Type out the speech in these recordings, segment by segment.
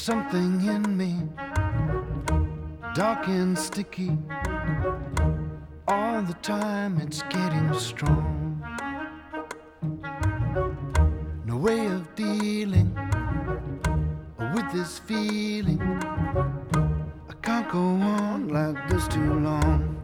something in me, dark and sticky. All the time it's getting strong. No way of dealing with this feeling. I can't go on like this too long.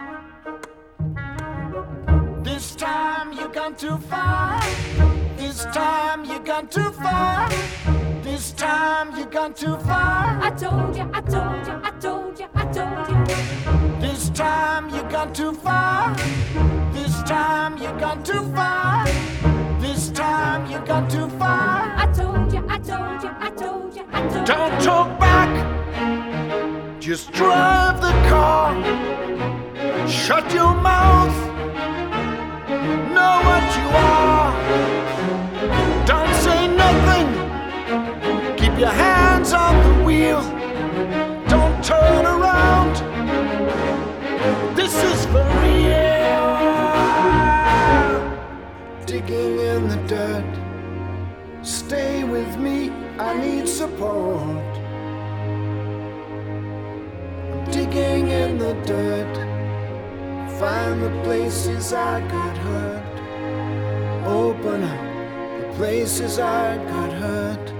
This time you gone too far. This time you gone too far. This time you gone too far. I told you, I told you, I told you, I told you. This time you gone too far. This time you gone too far. This time you gone too far. I told you, I told you, I told you, I told you. Don't talk back. Just drive the car. Shut your mouth. Know what you are. Don't say nothing. Keep your hands on the wheel. Don't turn around. This is for real. Digging in the dirt. Stay with me, I need support. I'm digging in the dirt. Find the places I got hurt. Open up the places I got hurt.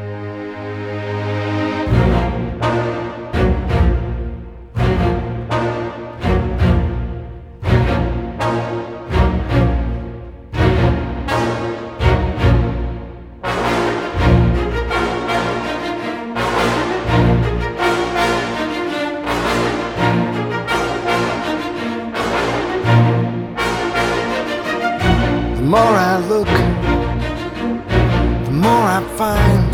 The more I look, the more I find.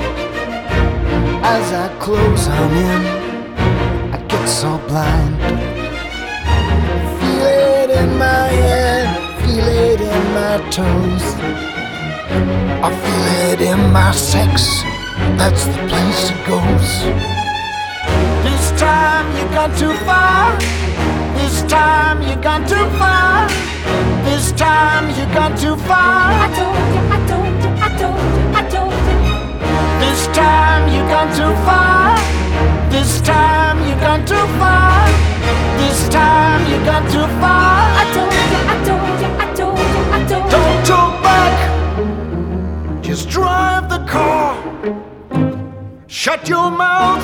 As I close on in, I get so blind. Feel it in my head, feel it in my toes. I feel it in my sex, that's the place it goes. This time you gone too far. This time you gone too far. This time you gone too far. I told you, I told you, I told you, I told you. This time you gone too far. This time you gone too far. This time you gone too far. I told you, I told you, I told you, I told you. Don't talk back. Just drive the car. Shut your mouth.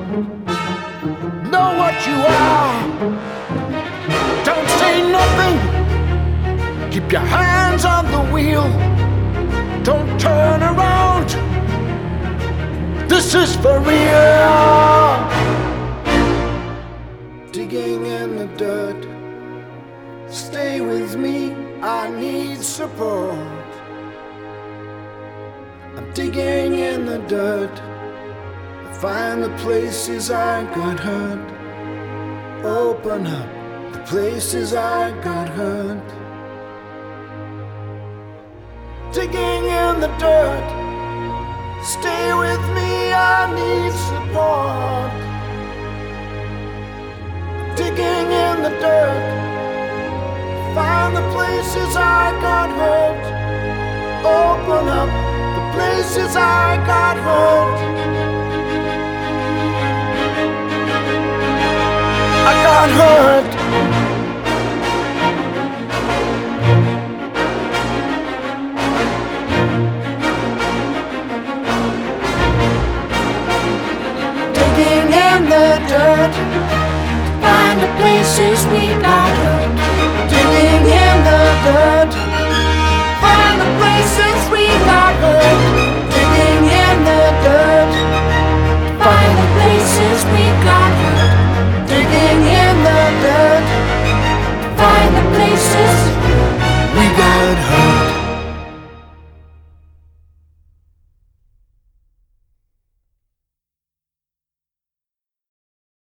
Know what you are. Don't say nothing. Keep your hands on the wheel. Don't turn around. This is for real. Digging in the dirt. Stay with me, I need support. I'm digging in the dirt. Find the places I got hurt. Open up the places I got hurt. Digging in the dirt. Stay with me, I need support. Digging in the dirt. Find the places I got hurt. Open up the places I got hurt. I got hurt. Digging in the dirt. Find the places we got hurt. Digging in the dirt.